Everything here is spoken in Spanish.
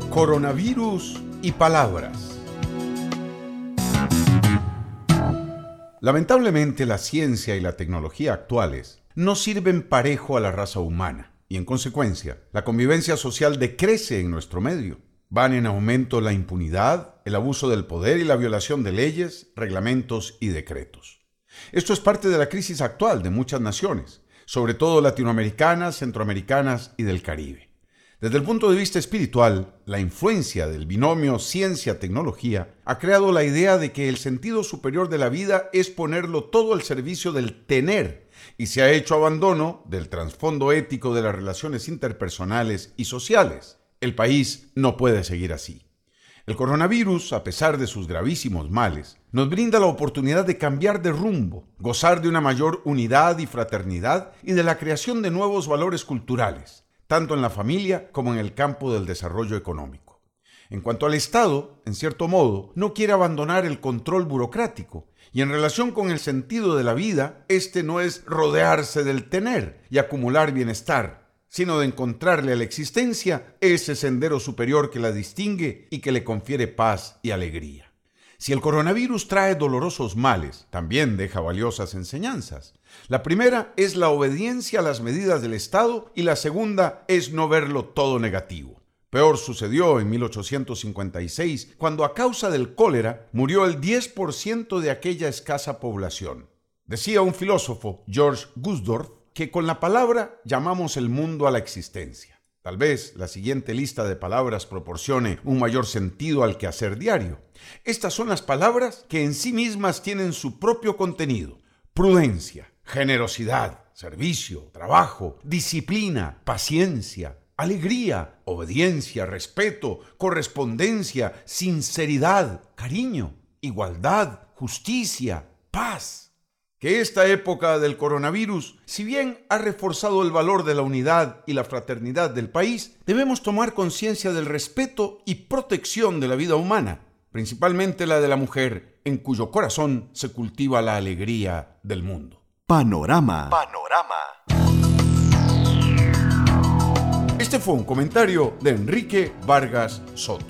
Coronavirus y palabras. Lamentablemente, la ciencia y la tecnología actuales no sirven parejo a la raza humana y, en consecuencia, la convivencia social decrece en nuestro medio. Van en aumento la impunidad, el abuso del poder y la violación de leyes, reglamentos y decretos. Esto es parte de la crisis actual de muchas naciones, sobre todo latinoamericanas, centroamericanas y del Caribe. Desde el punto de vista espiritual, la influencia del binomio ciencia-tecnología ha creado la idea de que el sentido superior de la vida es ponerlo todo al servicio del tener, y se ha hecho abandono del trasfondo ético de las relaciones interpersonales y sociales. El país no puede seguir así. El coronavirus, a pesar de sus gravísimos males, nos brinda la oportunidad de cambiar de rumbo, gozar de una mayor unidad y fraternidad y de la creación de nuevos valores culturales, tanto en la familia como en el campo del desarrollo económico. En cuanto al Estado, en cierto modo, no quiere abandonar el control burocrático, y en relación con el sentido de la vida, este no es rodearse del tener y acumular bienestar, sino de encontrarle a la existencia ese sendero superior que la distingue y que le confiere paz y alegría. Si el coronavirus trae dolorosos males, también deja valiosas enseñanzas. La primera es la obediencia a las medidas del Estado y la segunda es no verlo todo negativo. Peor sucedió en 1856, cuando a causa del cólera murió el 10% de aquella escasa población. Decía un filósofo, George Gusdorf, que con la palabra llamamos el mundo a la existencia. Tal vez la siguiente lista de palabras proporcione un mayor sentido al quehacer diario. Estas son las palabras que en sí mismas tienen su propio contenido: prudencia, generosidad, servicio, trabajo, disciplina, paciencia, alegría, obediencia, respeto, correspondencia, sinceridad, cariño, igualdad, justicia, paz. Que esta época del coronavirus, si bien ha reforzado el valor de la unidad y la fraternidad del país, debemos tomar conciencia del respeto y protección de la vida humana, principalmente la de la mujer, en cuyo corazón se cultiva la alegría del mundo. Panorama. Este fue un comentario de Enrique Vargas Soto.